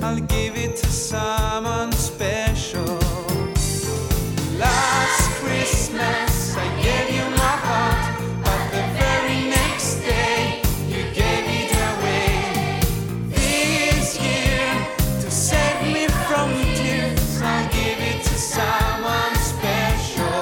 I'll give it to someone special. Last Christmas I gave you my heart, but the very next day you gave it away. This year, to save me from tears, I'll give it to someone special.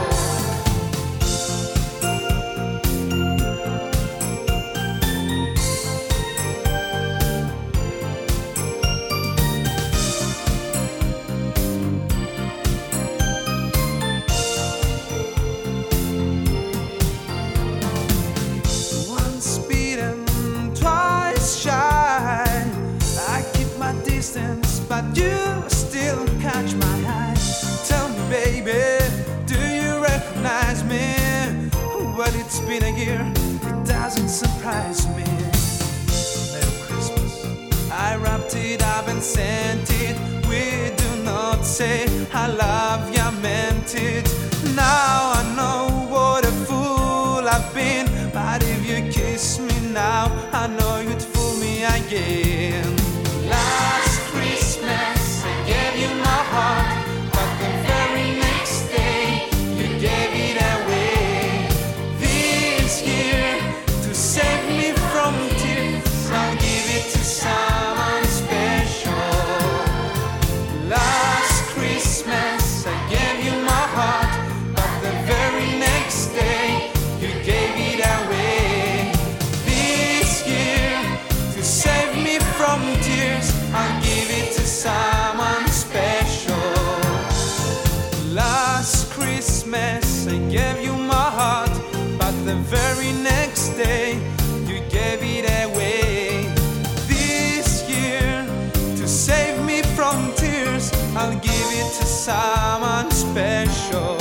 But you still catch my eye. Tell me, baby, do you recognize me? Well, it's been a year, it doesn't surprise me. Merry Christmas. I wrapped it up and sent it. We do not say I love you, meant it. Now I know what a fool I've been, but if you kiss me now, I know you'd fool me again. Last Christmas I gave you my heart, but the very next day you gave it away. This year, to save me from tears, I'll give it to someone special. Last Christmas I gave you my heart, but the very next day you gave it away. This year, to save me from tears, I'll give it to someone special. Last Christmas I gave you my heart, but the very next day you gave it away. This year, to save me from tears, I'll give it to someone special.